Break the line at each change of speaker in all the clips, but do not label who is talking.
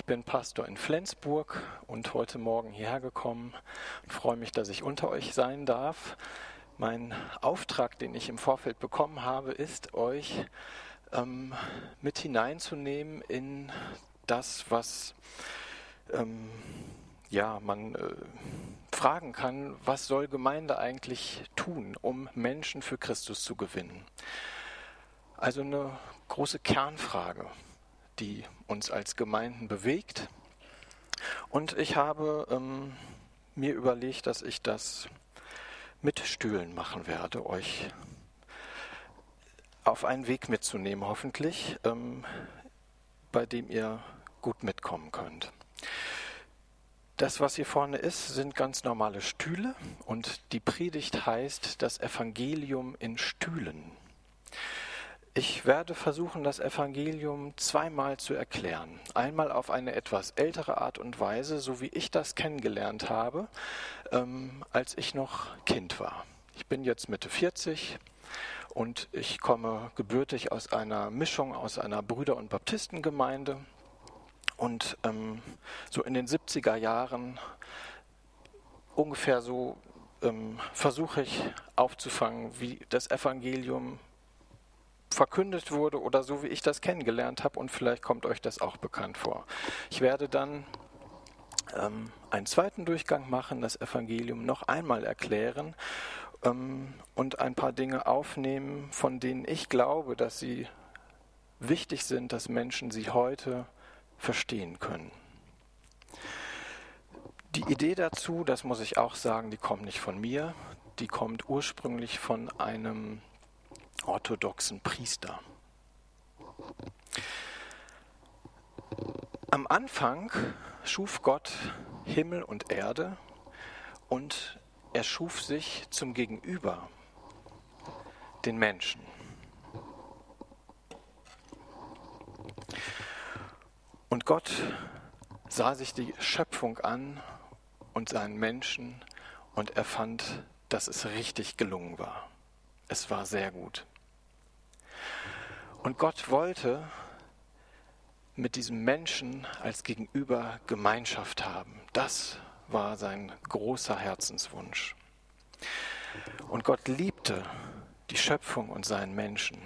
bin Pastor in Flensburg und heute Morgen hierher gekommen und freue mich, dass ich unter euch sein darf. Mein Auftrag, den ich im Vorfeld bekommen habe, ist, euch mit hineinzunehmen in das, was man fragen kann, was soll Gemeinde eigentlich tun, um Menschen für Christus zu gewinnen? Also eine große Kernfrage, die uns als Gemeinden bewegt. Und ich habe mir überlegt, dass ich das mit Stühlen machen werde, euch auf einen Weg mitzunehmen, hoffentlich, bei dem ihr gut mitkommen könnt. Das, was hier vorne ist, sind ganz normale Stühle und die Predigt heißt das Evangelium in Stühlen. Ich werde versuchen, das Evangelium zweimal zu erklären. Einmal auf eine etwas ältere Art und Weise, so wie ich das kennengelernt habe, als ich noch Kind war. Ich bin jetzt Mitte 40 und ich komme gebürtig aus einer Mischung aus einer Brüder- und Baptistengemeinde. Und so in den 70er Jahren ungefähr so versuche ich aufzufangen, wie das Evangelium verkündet wurde oder so, wie ich das kennengelernt habe, und vielleicht kommt euch das auch bekannt vor. Ich werde dann einen zweiten Durchgang machen, das Evangelium noch einmal erklären und ein paar Dinge aufnehmen, von denen ich glaube, dass sie wichtig sind, dass Menschen sie heute verstehen können. Die Idee dazu, das muss ich auch sagen, die kommt nicht von mir, die kommt ursprünglich von einem orthodoxen Priester. Am Anfang schuf Gott Himmel und Erde und er schuf sich zum Gegenüber, den Menschen. Und Gott sah sich die Schöpfung an und seinen Menschen und er fand, dass es richtig gelungen war. Es war sehr gut. Und Gott wollte mit diesem Menschen als Gegenüber Gemeinschaft haben. Das war sein großer Herzenswunsch. Und Gott liebte die Schöpfung und seinen Menschen.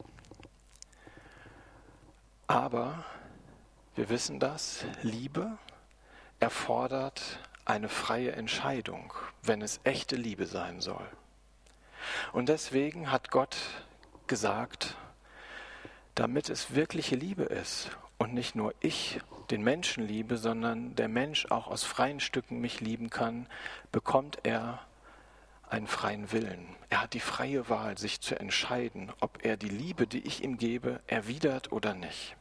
Aber wir wissen das, Liebe erfordert eine freie Entscheidung, wenn es echte Liebe sein soll. Und deswegen hat Gott gesagt, damit es wirkliche Liebe ist und nicht nur ich den Menschen liebe, sondern der Mensch auch aus freien Stücken mich lieben kann, bekommt er einen freien Willen. Er hat die freie Wahl, sich zu entscheiden, ob er die Liebe, die ich ihm gebe, erwidert oder nicht.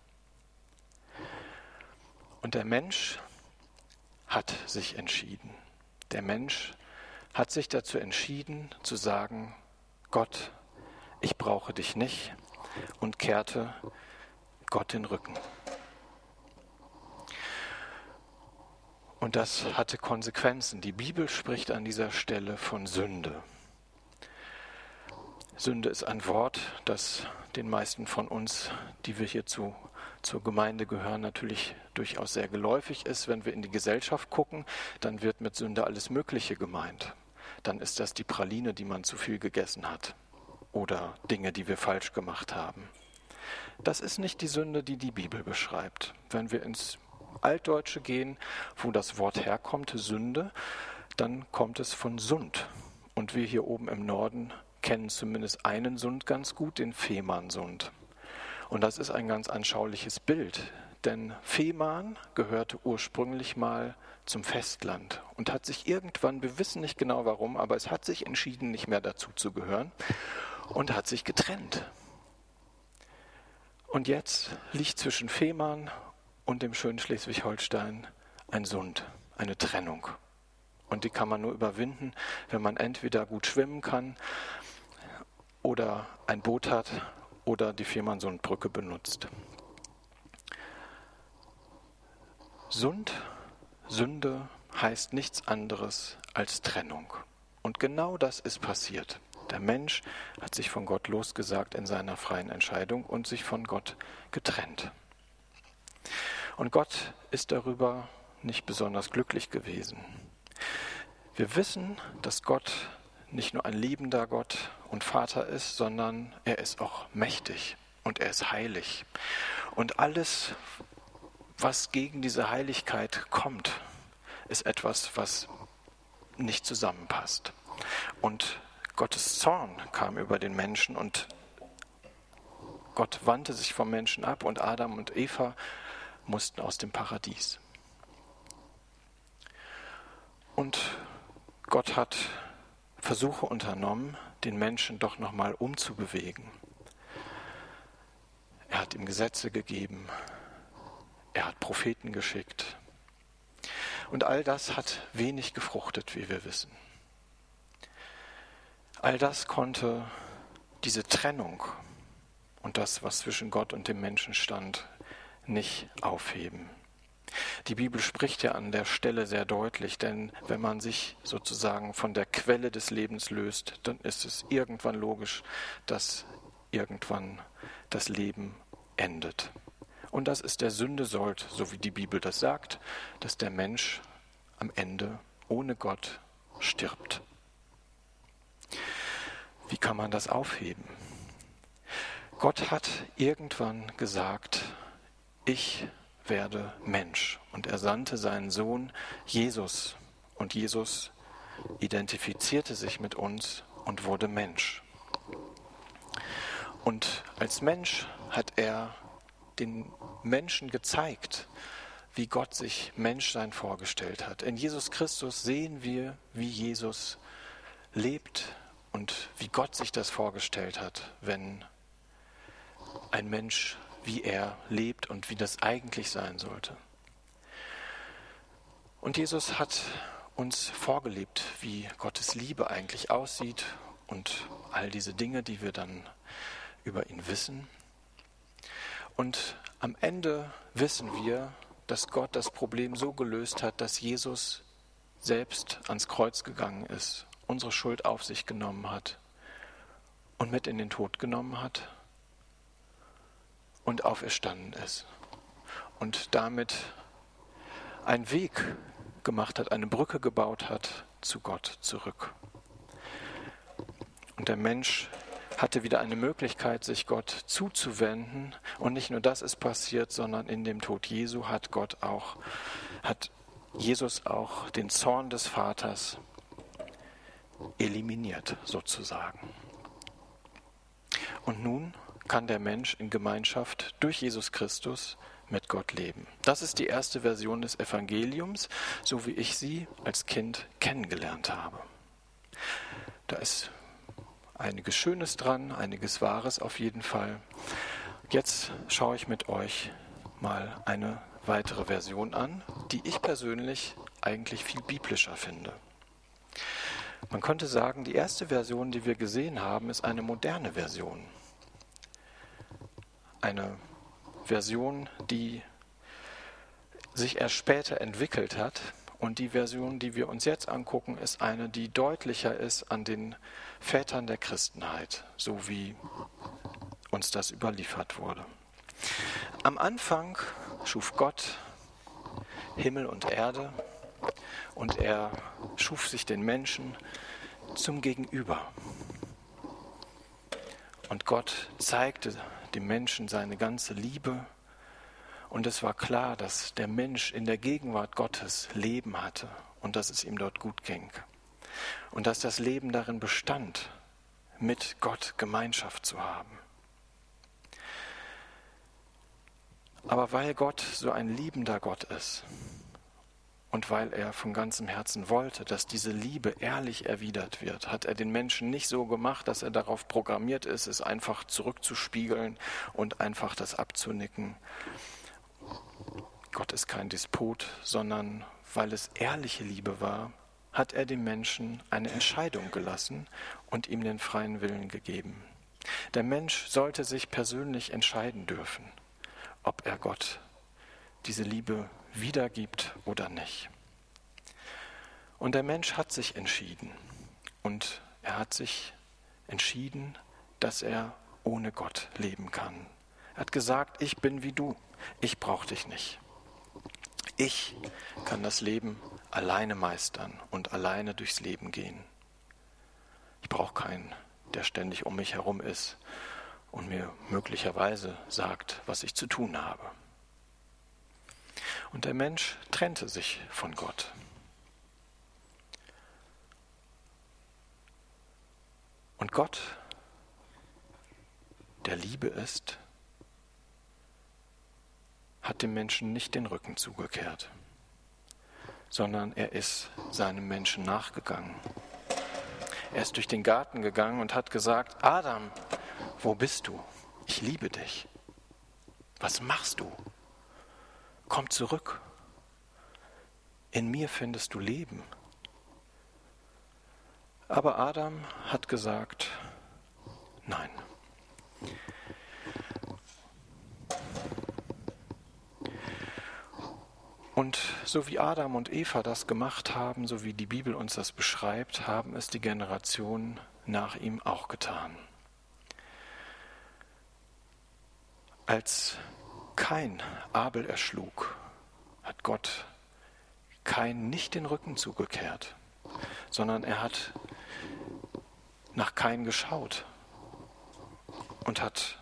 Und der Mensch hat sich entschieden. Der Mensch hat sich dazu entschieden, zu sagen, Gott, ich brauche dich nicht, und kehrte Gott den Rücken. Und das hatte Konsequenzen. Die Bibel spricht an dieser Stelle von Sünde. Sünde ist ein Wort, das den meisten von uns, die wir hier zur Gemeinde gehören, natürlich durchaus sehr geläufig ist. Wenn wir in die Gesellschaft gucken, dann wird mit Sünde alles Mögliche gemeint. Dann ist das die Praline, die man zu viel gegessen hat. Oder Dinge, die wir falsch gemacht haben. Das ist nicht die Sünde, die die Bibel beschreibt. Wenn wir ins Altdeutsche gehen, wo das Wort herkommt, Sünde, dann kommt es von Sund. Und wir hier oben im Norden kennen zumindest einen Sund ganz gut, den Fehmarnsund. Und das ist ein ganz anschauliches Bild, denn Fehmarn gehörte ursprünglich mal zum Festland und hat sich irgendwann, wir wissen nicht genau warum, aber es hat sich entschieden, nicht mehr dazu zu gehören und hat sich getrennt. Und jetzt liegt zwischen Fehmarn und dem schönen Schleswig-Holstein ein Sund, eine Trennung. Und die kann man nur überwinden, wenn man entweder gut schwimmen kann oder ein Boot hat oder die Fehmarnsundbrücke benutzt. Sünde heißt nichts anderes als Trennung. Und genau das ist passiert. Der Mensch hat sich von Gott losgesagt in seiner freien Entscheidung und sich von Gott getrennt. Und Gott ist darüber nicht besonders glücklich gewesen. Wir wissen, dass Gott nicht nur ein liebender Gott und Vater ist, sondern er ist auch mächtig und er ist heilig. Und alles, was gegen diese Heiligkeit kommt, ist etwas, was nicht zusammenpasst. Und Gottes Zorn kam über den Menschen und Gott wandte sich vom Menschen ab und Adam und Eva mussten aus dem Paradies. Und Gott hat Versuche unternommen, den Menschen doch nochmal umzubewegen. Er hat ihm Gesetze gegeben, er hat Propheten geschickt. Und all das hat wenig gefruchtet, wie wir wissen. All das konnte diese Trennung und das, was zwischen Gott und dem Menschen stand, nicht aufheben. Die Bibel spricht ja an der Stelle sehr deutlich, denn wenn man sich sozusagen von der Quelle des Lebens löst, dann ist es irgendwann logisch, dass irgendwann das Leben endet. Und das ist der Sündesold, so wie die Bibel das sagt, dass der Mensch am Ende ohne Gott stirbt. Wie kann man das aufheben? Gott hat irgendwann gesagt, ich werde Mensch. Und er sandte seinen Sohn Jesus. Und Jesus identifizierte sich mit uns und wurde Mensch. Und als Mensch hat er den Menschen gezeigt, wie Gott sich Menschsein vorgestellt hat. In Jesus Christus sehen wir, wie Jesus lebt und wie Gott sich das vorgestellt hat, wenn ein Mensch wie er lebt und wie das eigentlich sein sollte. Und Jesus hat uns vorgelebt, wie Gottes Liebe eigentlich aussieht und all diese Dinge, die wir dann über ihn wissen. Und am Ende wissen wir, dass Gott das Problem so gelöst hat, dass Jesus selbst ans Kreuz gegangen ist, unsere Schuld auf sich genommen hat und mit in den Tod genommen hat und auferstanden ist und damit einen Weg gemacht hat, eine Brücke gebaut hat zu Gott zurück. Und der Mensch hatte wieder eine Möglichkeit, sich Gott zuzuwenden. Und nicht nur das ist passiert, sondern in dem Tod Jesu hat Jesus auch den Zorn des Vaters eliminiert, sozusagen. Und nun kann der Mensch in Gemeinschaft durch Jesus Christus mit Gott leben. Das ist die erste Version des Evangeliums, so wie ich sie als Kind kennengelernt habe. Da ist einiges Schönes dran, einiges Wahres auf jeden Fall. Jetzt schaue ich mit euch mal eine weitere Version an, die ich persönlich eigentlich viel biblischer finde. Man könnte sagen, die erste Version, die wir gesehen haben, ist eine moderne Version. Eine Version, die sich erst später entwickelt hat. Und die Version, die wir uns jetzt angucken, ist eine, die deutlicher ist an den Vätern der Christenheit, so wie uns das überliefert wurde. Am Anfang schuf Gott Himmel und Erde und er schuf sich den Menschen zum Gegenüber. Und Gott zeigte dem Menschen seine ganze Liebe. Und es war klar, dass der Mensch in der Gegenwart Gottes Leben hatte und dass es ihm dort gut ging. Und dass das Leben darin bestand, mit Gott Gemeinschaft zu haben. Aber weil Gott so ein liebender Gott ist und weil er von ganzem Herzen wollte, dass diese Liebe ehrlich erwidert wird, hat er den Menschen nicht so gemacht, dass er darauf programmiert ist, es einfach zurückzuspiegeln und einfach das abzunicken. Gott ist kein Despot, sondern weil es ehrliche Liebe war, hat er dem Menschen eine Entscheidung gelassen und ihm den freien Willen gegeben. Der Mensch sollte sich persönlich entscheiden dürfen, ob er Gott diese Liebe wiedergibt oder nicht. Und der Mensch hat sich entschieden. Und er hat sich entschieden, dass er ohne Gott leben kann. Er hat gesagt, ich bin wie du, ich brauche dich nicht. Ich kann das Leben alleine meistern und alleine durchs Leben gehen. Ich brauche keinen, der ständig um mich herum ist und mir möglicherweise sagt, was ich zu tun habe. Und der Mensch trennte sich von Gott. Und Gott, der Liebe ist, hat dem Menschen nicht den Rücken zugekehrt, sondern er ist seinem Menschen nachgegangen. Er ist durch den Garten gegangen und hat gesagt: Adam, wo bist du? Ich liebe dich. Was machst du? Komm zurück. In mir findest du Leben. Aber Adam hat gesagt: Nein. Und so wie Adam und Eva das gemacht haben, so wie die Bibel uns das beschreibt, haben es die Generationen nach ihm auch getan. Als Kain Abel erschlug, hat Gott Kain nicht den Rücken zugekehrt, sondern er hat nach Kain geschaut und hat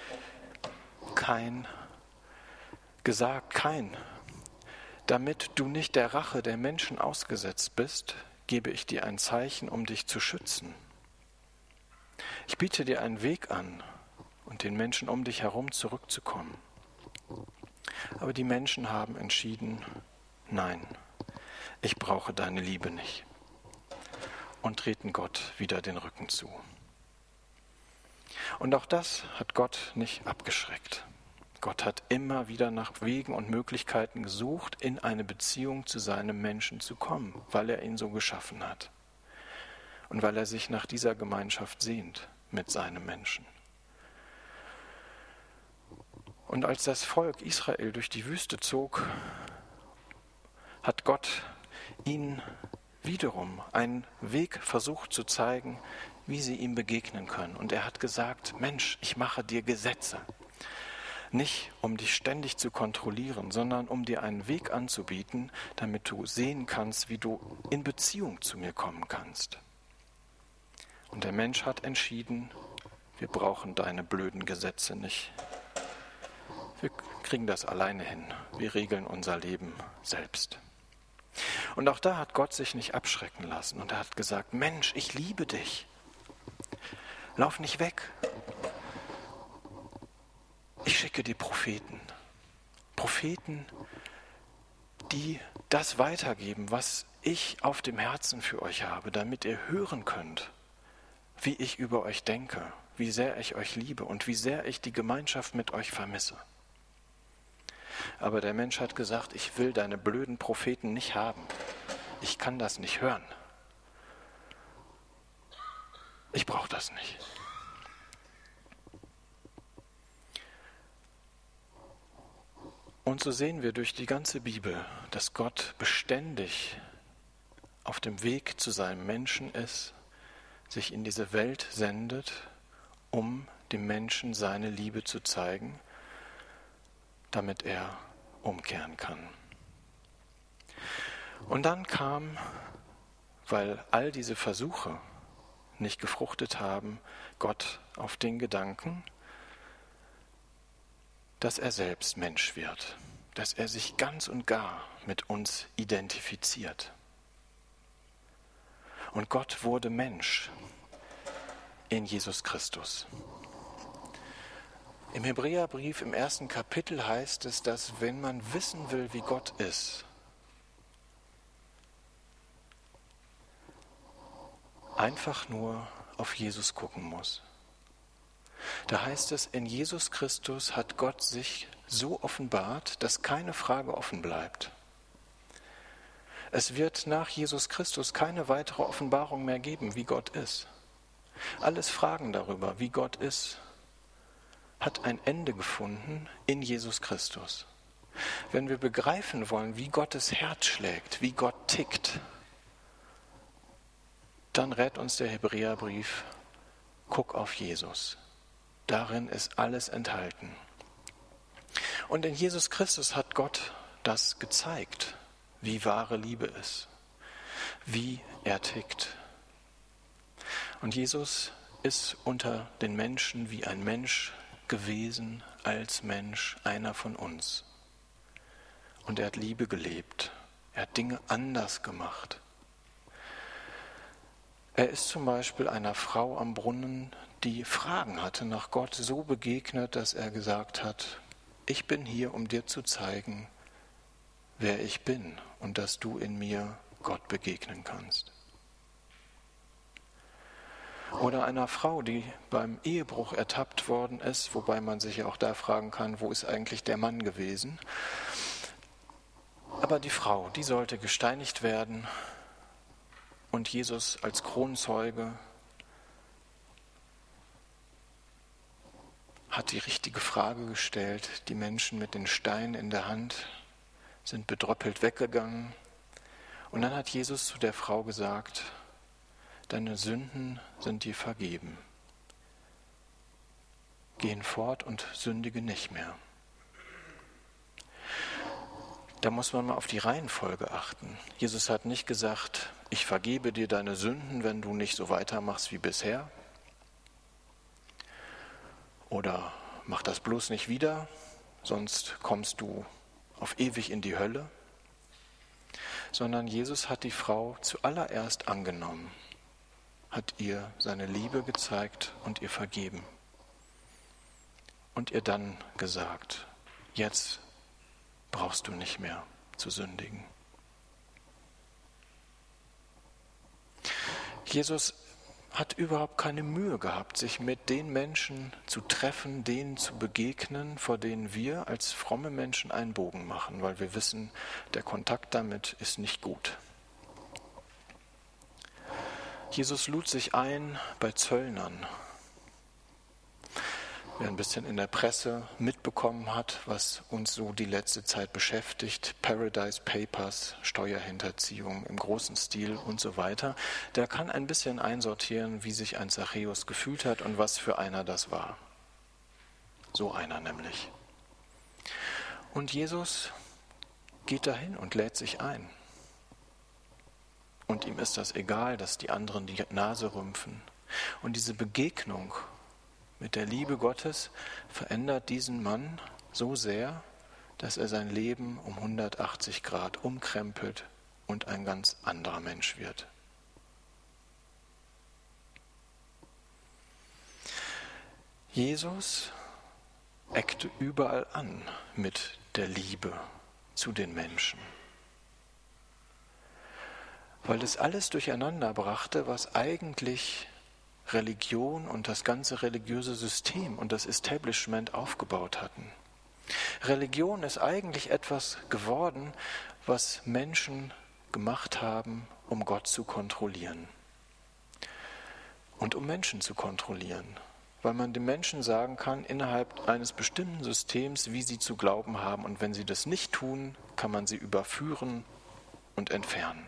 Kain gesagt: Kain, damit du nicht der Rache der Menschen ausgesetzt bist, gebe ich dir ein Zeichen, um dich zu schützen. Ich biete dir einen Weg an und den Menschen um dich herum zurückzukommen. Aber die Menschen haben entschieden: Nein, ich brauche deine Liebe nicht, und treten Gott wieder den Rücken zu. Und auch das hat Gott nicht abgeschreckt. Gott hat immer wieder nach Wegen und Möglichkeiten gesucht, in eine Beziehung zu seinem Menschen zu kommen, weil er ihn so geschaffen hat und weil er sich nach dieser Gemeinschaft sehnt mit seinem Menschen. Und als das Volk Israel durch die Wüste zog, hat Gott ihnen wiederum einen Weg versucht zu zeigen, wie sie ihm begegnen können. Und er hat gesagt: Mensch, ich mache dir Gesetze. Nicht, um dich ständig zu kontrollieren, sondern um dir einen Weg anzubieten, damit du sehen kannst, wie du in Beziehung zu mir kommen kannst. Und der Mensch hat entschieden: Wir brauchen deine blöden Gesetze nicht. Wir kriegen das alleine hin. Wir regeln unser Leben selbst. Und auch da hat Gott sich nicht abschrecken lassen. Und er hat gesagt: Mensch, ich liebe dich. Lauf nicht weg. Ich schicke dir Propheten. Propheten, die das weitergeben, was ich auf dem Herzen für euch habe, damit ihr hören könnt, wie ich über euch denke, wie sehr ich euch liebe und wie sehr ich die Gemeinschaft mit euch vermisse. Aber der Mensch hat gesagt: Ich will deine blöden Propheten nicht haben. Ich kann das nicht hören. Ich brauche das nicht. Und so sehen wir durch die ganze Bibel, dass Gott beständig auf dem Weg zu seinem Menschen ist, sich in diese Welt sendet, um dem Menschen seine Liebe zu zeigen, damit er umkehren kann. Und dann kam, weil all diese Versuche nicht gefruchtet haben, Gott auf den Gedanken, dass er selbst Mensch wird, dass er sich ganz und gar mit uns identifiziert. Und Gott wurde Mensch in Jesus Christus. Im Hebräerbrief im 1. Kapitel heißt es, dass wenn man wissen will, wie Gott ist, einfach nur auf Jesus gucken muss. Da heißt es, in Jesus Christus hat Gott sich so offenbart, dass keine Frage offen bleibt. Es wird nach Jesus Christus keine weitere Offenbarung mehr geben, wie Gott ist. Alles Fragen darüber, wie Gott ist, hat ein Ende gefunden in Jesus Christus. Wenn wir begreifen wollen, wie Gottes Herz schlägt, wie Gott tickt, dann rät uns der Hebräerbrief: Guck auf Jesus. Darin ist alles enthalten. Und in Jesus Christus hat Gott das gezeigt, wie wahre Liebe ist, wie er tickt. Und Jesus ist unter den Menschen wie ein Mensch gewesen, als Mensch, einer von uns. Und er hat Liebe gelebt. Er hat Dinge anders gemacht. Er ist zum Beispiel einer Frau am Brunnen, die Fragen hatte nach Gott, so begegnet, dass er gesagt hat, ich bin hier, um dir zu zeigen, wer ich bin und dass du in mir Gott begegnen kannst. Oder einer Frau, die beim Ehebruch ertappt worden ist, wobei man sich ja auch da fragen kann, wo ist eigentlich der Mann gewesen? Aber die Frau, die sollte gesteinigt werden und Jesus als Kronzeuge hat die richtige Frage gestellt. Die Menschen mit den Steinen in der Hand sind bedröppelt weggegangen. Und dann hat Jesus zu der Frau gesagt, deine Sünden sind dir vergeben. Geh fort und sündige nicht mehr. Da muss man mal auf die Reihenfolge achten. Jesus hat nicht gesagt, ich vergebe dir deine Sünden, wenn du nicht so weitermachst wie bisher. Oder mach das bloß nicht wieder, sonst kommst du auf ewig in die Hölle. Sondern Jesus hat die Frau zuallererst angenommen, hat ihr seine Liebe gezeigt und ihr vergeben. Und ihr dann gesagt, jetzt brauchst du nicht mehr zu sündigen. Jesus hat überhaupt keine Mühe gehabt, sich mit den Menschen zu treffen, denen zu begegnen, vor denen wir als fromme Menschen einen Bogen machen, weil wir wissen, der Kontakt damit ist nicht gut. Jesus lud sich ein bei Zöllnern. Wer ein bisschen in der Presse mitbekommen hat, was uns so die letzte Zeit beschäftigt, Paradise Papers, Steuerhinterziehung im großen Stil und so weiter, der kann ein bisschen einsortieren, wie sich ein Zachäus gefühlt hat und was für einer das war. So einer nämlich. Und Jesus geht dahin und lädt sich ein. Und ihm ist das egal, dass die anderen die Nase rümpfen. Und diese Begegnung mit der Liebe Gottes verändert diesen Mann so sehr, dass er sein Leben um 180 Grad umkrempelt und ein ganz anderer Mensch wird. Jesus eckte überall an mit der Liebe zu den Menschen, weil es alles durcheinander brachte, was eigentlich Religion und das ganze religiöse System und das Establishment aufgebaut hatten. Religion ist eigentlich etwas geworden, was Menschen gemacht haben, um Gott zu kontrollieren und um Menschen zu kontrollieren, weil man den Menschen sagen kann, innerhalb eines bestimmten Systems, wie sie zu glauben haben, und wenn sie das nicht tun, kann man sie überführen und entfernen.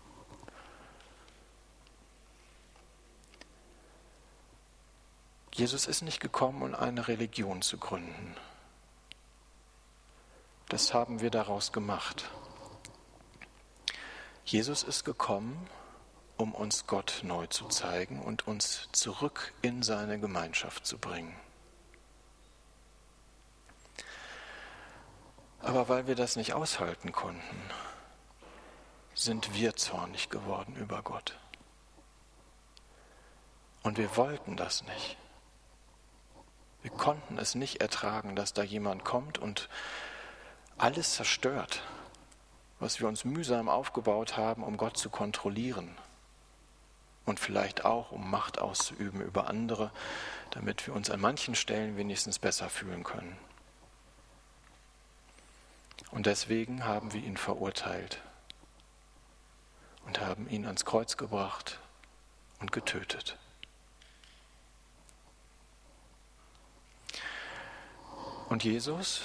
Jesus ist nicht gekommen, um eine Religion zu gründen. Das haben wir daraus gemacht. Jesus ist gekommen, um uns Gott neu zu zeigen und uns zurück in seine Gemeinschaft zu bringen. Aber weil wir das nicht aushalten konnten, sind wir zornig geworden über Gott. Und wir wollten das nicht. Wir konnten es nicht ertragen, dass da jemand kommt und alles zerstört, was wir uns mühsam aufgebaut haben, um Gott zu kontrollieren und vielleicht auch, um Macht auszuüben über andere, damit wir uns an manchen Stellen wenigstens besser fühlen können. Und deswegen haben wir ihn verurteilt und haben ihn ans Kreuz gebracht und getötet. Und Jesus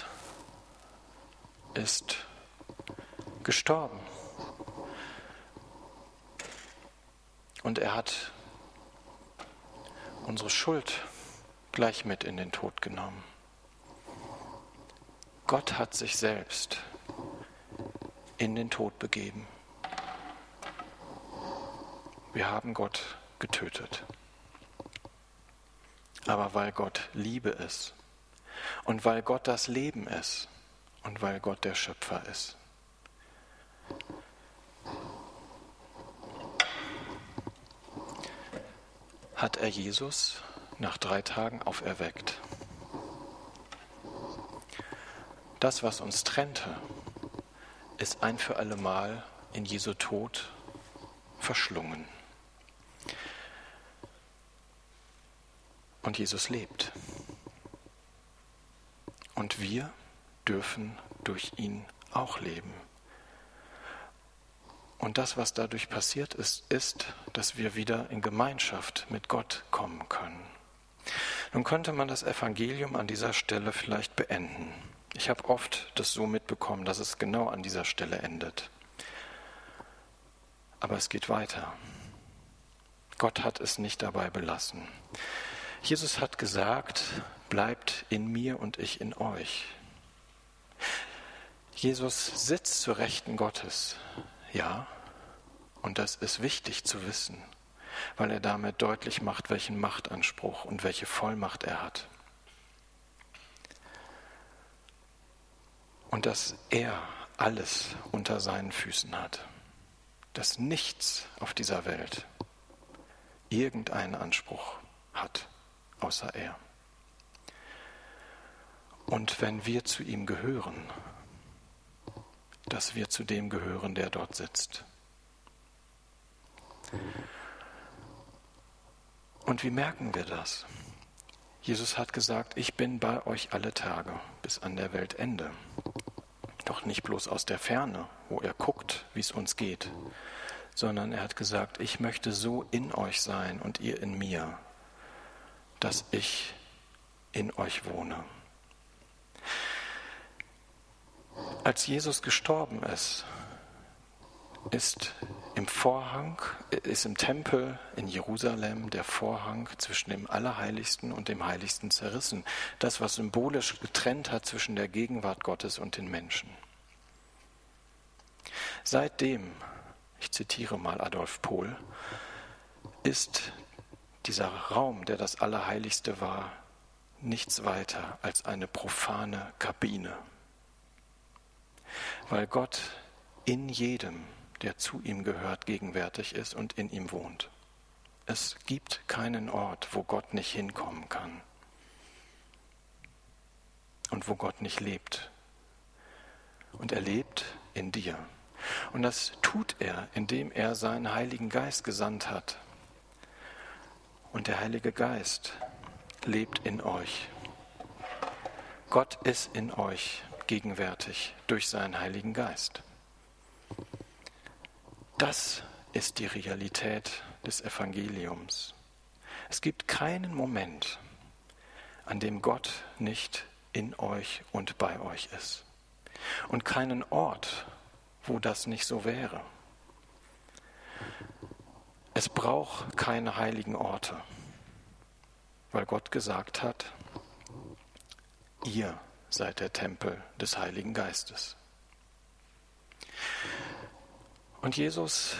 ist gestorben. Und er hat unsere Schuld gleich mit in den Tod genommen. Gott hat sich selbst in den Tod begeben. Wir haben Gott getötet. Aber weil Gott Liebe ist und weil Gott das Leben ist und weil Gott der Schöpfer ist, hat er Jesus nach 3 Tagen auferweckt. Das, was uns trennte, ist ein für alle Mal in Jesu Tod verschlungen. Und Jesus lebt. Und wir dürfen durch ihn auch leben. Und das, was dadurch passiert ist, dass wir wieder in Gemeinschaft mit Gott kommen können. Nun könnte man das Evangelium an dieser Stelle vielleicht beenden. Ich habe oft das so mitbekommen, dass es genau an dieser Stelle endet. Aber es geht weiter. Gott hat es nicht dabei belassen. Jesus hat gesagt, bleibt in mir und ich in euch. Jesus sitzt zur Rechten Gottes, ja, und das ist wichtig zu wissen, weil er damit deutlich macht, welchen Machtanspruch und welche Vollmacht er hat. Und dass er alles unter seinen Füßen hat, dass nichts auf dieser Welt irgendeinen Anspruch hat, außer er. Und wenn wir zu ihm gehören, dass wir zu dem gehören, der dort sitzt. Und wie merken wir das? Jesus hat gesagt, ich bin bei euch alle Tage bis an der Weltende. Doch nicht bloß aus der Ferne, wo er guckt, wie es uns geht, sondern er hat gesagt, ich möchte so in euch sein und ihr in mir, dass ich in euch wohne. Als Jesus gestorben ist im Tempel in Jerusalem der Vorhang zwischen dem Allerheiligsten und dem Heiligsten zerrissen. Das, was symbolisch getrennt hat zwischen der Gegenwart Gottes und den Menschen. Seitdem, ich zitiere mal Adolf Pohl, ist dieser Raum, der das Allerheiligste war, nichts weiter als eine profane Kabine. Weil Gott in jedem, der zu ihm gehört, gegenwärtig ist und in ihm wohnt. Es gibt keinen Ort, wo Gott nicht hinkommen kann und wo Gott nicht lebt. Und er lebt in dir. Und das tut er, indem er seinen Heiligen Geist gesandt hat. Und der Heilige Geist lebt in euch. Gott ist in euch gegenwärtig durch seinen Heiligen Geist. Das ist die Realität des Evangeliums. Es gibt keinen Moment, an dem Gott nicht in euch und bei euch ist. Und keinen Ort, wo das nicht so wäre. Es braucht keine heiligen Orte, weil Gott gesagt hat, ihr seid der Tempel des Heiligen Geistes. Und Jesus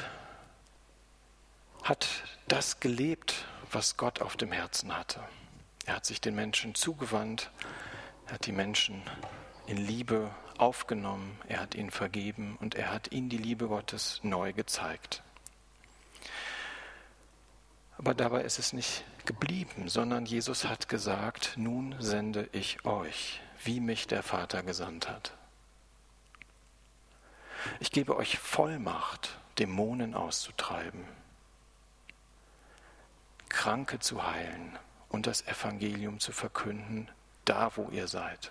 hat das gelebt, was Gott auf dem Herzen hatte. Er hat sich den Menschen zugewandt, er hat die Menschen in Liebe aufgenommen, er hat ihnen vergeben und er hat ihnen die Liebe Gottes neu gezeigt. Aber dabei ist es nicht geblieben, sondern Jesus hat gesagt, nun sende ich euch, wie mich der Vater gesandt hat. Ich gebe euch Vollmacht, Dämonen auszutreiben, Kranke zu heilen und das Evangelium zu verkünden, da wo ihr seid.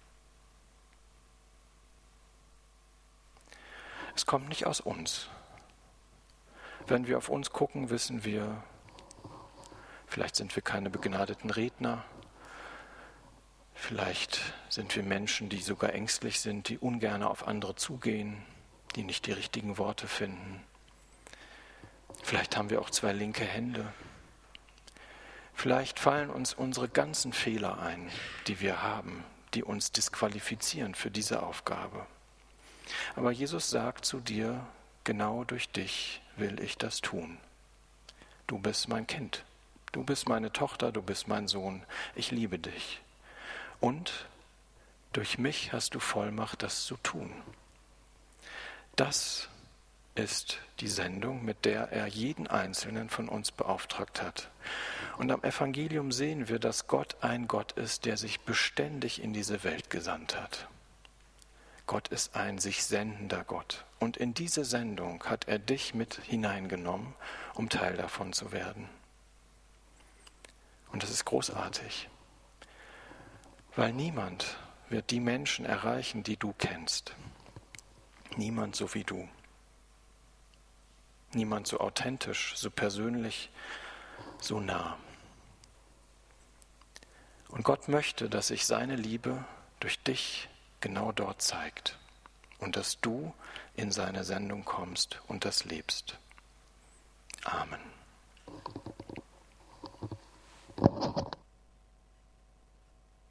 Es kommt nicht aus uns. Wenn wir auf uns gucken, wissen wir, vielleicht sind wir keine begnadeten Redner, vielleicht sind wir Menschen, die sogar ängstlich sind, die ungern auf andere zugehen, die nicht die richtigen Worte finden. Vielleicht haben wir auch 2 linke Hände. Vielleicht fallen uns unsere ganzen Fehler ein, die wir haben, die uns disqualifizieren für diese Aufgabe. Aber Jesus sagt zu dir, genau durch dich will ich das tun. Du bist mein Kind, du bist meine Tochter, du bist mein Sohn, ich liebe dich. Und durch mich hast du Vollmacht, das zu tun. Das ist die Sendung, mit der er jeden Einzelnen von uns beauftragt hat. Und am Evangelium sehen wir, dass Gott ein Gott ist, der sich beständig in diese Welt gesandt hat. Gott ist ein sich sendender Gott. Und in diese Sendung hat er dich mit hineingenommen, um Teil davon zu werden. Und das ist großartig, weil niemand wird die Menschen erreichen, die du kennst. Niemand so wie du. Niemand so authentisch, so persönlich, so nah. Und Gott möchte, dass sich seine Liebe durch dich genau dort zeigt und dass du in seine Sendung kommst und das lebst. Amen.